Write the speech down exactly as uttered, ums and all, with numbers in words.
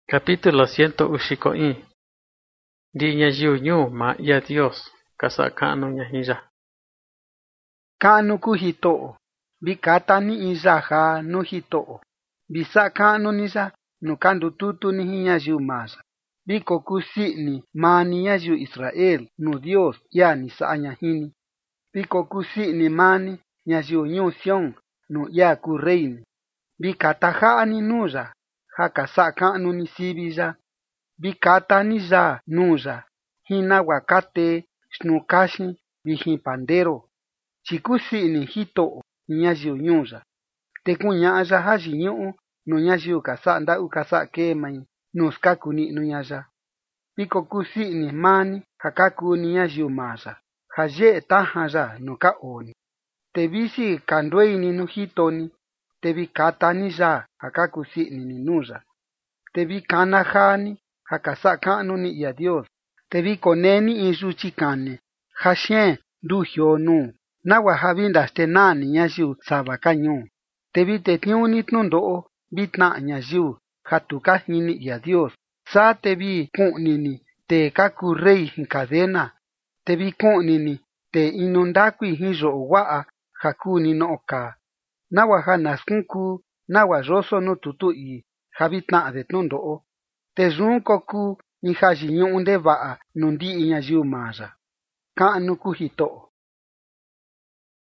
Capítulo ciento uxiko i. Ndi ñayiu ñu ma ia Dios kasa ka'nu ñahiya. Ka'nu ku Jito'o, vikata ni'i yaja nu Jito'o, visa'a ka'nu ni ya nu kandututu ni jin ñayiu maa ya. Viko kusini maa ni ñayiu Israel nu Dios ia ni sa'a ña jini. Viko kusini maa ni ñayiu ñuu Sión nu ia ku rey ni. Vikata ja'a ni nuu ya ja kasa'a ka'nu ni sivi ya. Vikata ni ya nuu ya jin nagua katee xnu kaxin vijin pandero. Chi kusini Jito'o ni ñayiu ñuu ya. Te kuña'a ya jayiñu'u nu ñayiu kasa'a nda'u kasa'a kee mai nu skaku ni'nu ña ya. Viko kusini maa ni ja ka kuu ni ñayiu maa ya, ja ye'e tajan ya nu ka oo ni. Te visi kanduei ni nu jito ni, te vikata ni ya ja ka kusini ni nuu ya. Te vikana jaa ni ja kasa'a ka'nu ni ia Dios. Te vikonee ni in yuchi kane ja xeen ndujioo nuu, nagua ja vi ndaxtenaa ni ñayiu sava ka ñuu. Te vitetniuu ni tnundo'o vitna'a ñayiu ja tu ka jini ia Dios. Saa te vi ku'ni ni tee ka kuu rey jin cadena. Te vi ku'ni ni tee inu ndakui jin yo'o wa'a ja kuu ni no'o kaa, nagua ja na skunkuu nagua yoso nu tutu ii ja vitna'a de tnundo'o. Te yun kokuu in jayiñu'u ndeva'a nu ndi'i ñayiu maa ya. Ka'nu ku Jito'o.